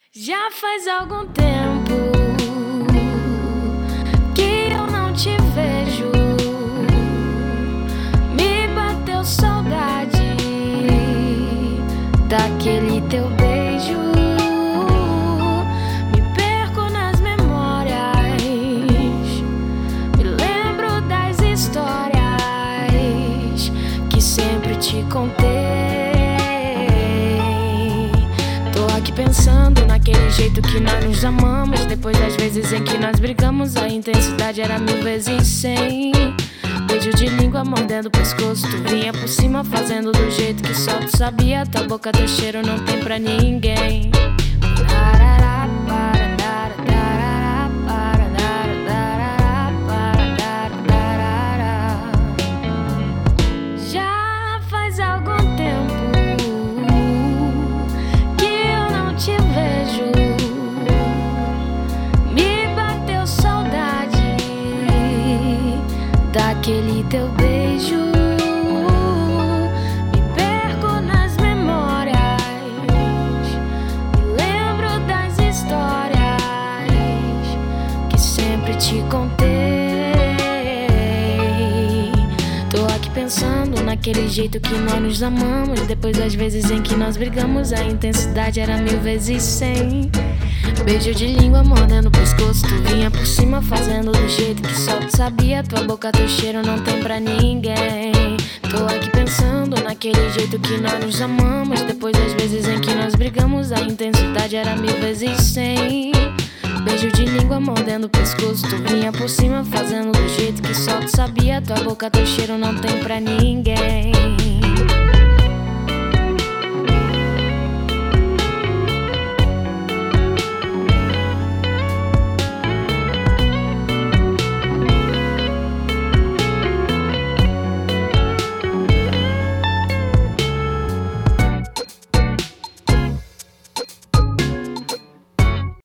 Já faz algum tempo que eu não te vejo. Me bateu saudade daquele teu beijo. Me perco nas memórias, me lembro das histórias que sempre te contei. Pensando naquele jeito que nós nos amamos. Depois das vezes em que nós brigamos, a intensidade era 1000 vezes 100. Beijo de língua mordendo o pescoço, tu vinha por cima fazendo do jeito que só tu sabia. Tua boca, teu cheiro não tem pra ninguém. Já faz algum tempo daquele teu beijo. Me perco nas memórias, me lembro das histórias que sempre te contei. Tô aqui pensando naquele jeito que nós nos amamos. Depois das vezes em que nós brigamos, a intensidade era 1000 vezes 100. Beijo de língua mordendo o pescoço, tu vinha por cima fazendo do jeito que só tu sabia. Tua boca, teu cheiro não tem pra ninguém. Tô aqui pensando naquele jeito que nós nos amamos. Depois das vezes em que nós brigamos, a intensidade era 1000 vezes 100. Beijo de língua mordendo o pescoço, tu vinha por cima fazendo do jeito que só tu sabia. Tua boca, teu cheiro não tem pra ninguém.